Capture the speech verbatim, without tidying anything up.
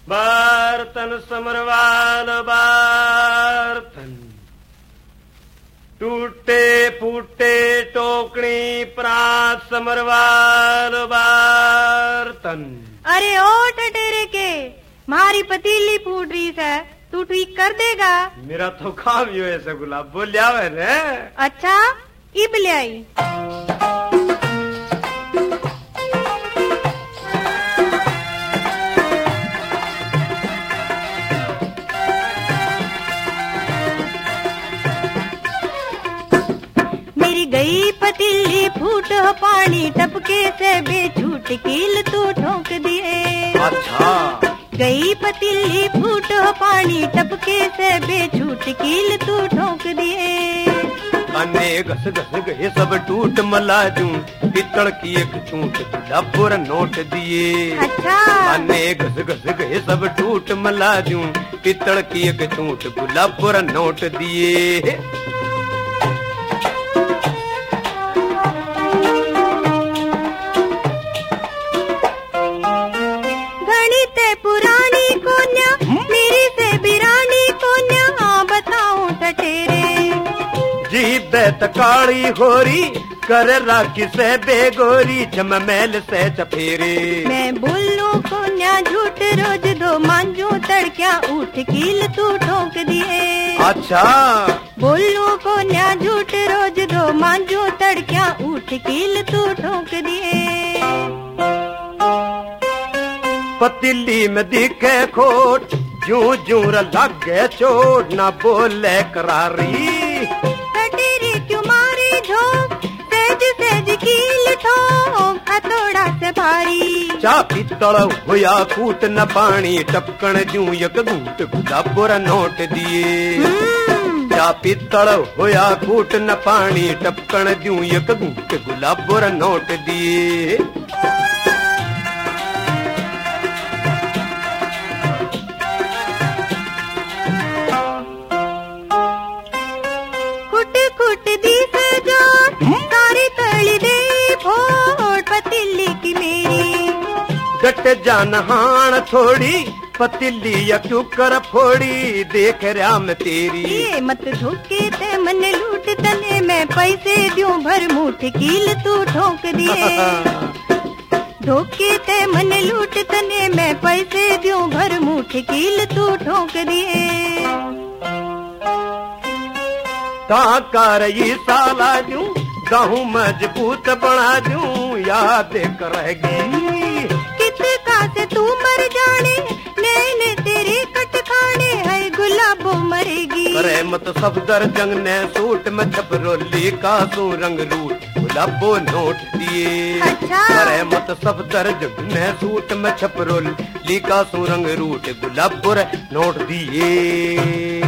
बर्तन समरवाल बर्तन, टूटे फूटे टोकनी प्रात समरवाल बर्तन। अरे ओ टटेरे के, मारी पतीली फूट रही है, तू ठीक कर देगा? मेरा तो काम ही है गुलाब, बोलिया रे। अच्छा इब ले आई। मेरी गई पतीली फूट पानी टपके से बेझूठ कील तू ठोक दिए। अच्छा गई पतीली फूट पानी टपके से बेझूठ कील तू ठोक दिए। अने घस घस गए सब टूट मलाजू, पितल की एक चूंट गुलाबोर नोट दिए। अच्छा अने घस घस गए सब टूट मलाजू, पितल की एक चूंट गुलाबोर नोट दिए। काली होरी कर राखी से बेगोरी, जम मैल से चफेरे। मैं बोलूं कोन्या झूठ रोज दो मांझू तड़क्या उठ कील तू ठोक दिए। अच्छा बोलूं कोन्या झूठ रोज दो मांझू तड़क्या उठ कील तू ठोक दिए। पतीली में दिखे खोट, जू जू लगे चोट, ना बोले करारी। थोड़ा से भारी चा पितल होया कूट न पानी टपकन जू एक घूट गुलाबोर नोट दिए। चा पितल होया कूट न पानी टपकन जू एक घूट गुलाबोर नोट दिए। कुट कुट दी से जो सारी तली दे फोड़ पतीली की मेरी। गट जान हाण थोड़ी पतीली या क्यों कर फोड़ी, देख राम तेरी। ये मत धोखे ते मन लूट तने, मैं पैसे दूं भर मुठ कील तू ठोक दिए। धोखे ते मन लूट तने, मैं पैसे दूं भर मुठ कील तू ठोक दिए। ताकर ये साला जू गाहूं मजबूत बना दूं, याद करेगी कितका से तू मर जाने, नैने तेरे कट खाने है गुलाबो मरेगी। करे मत सब दर जंग ने सूट में छपरोली का सू रंग रूट गुलाबो नोट दिए। अच्छा करे मत सब दर जंग ने सूट में छपरोली का सू रंग रूट गुलाबो नोट दिए।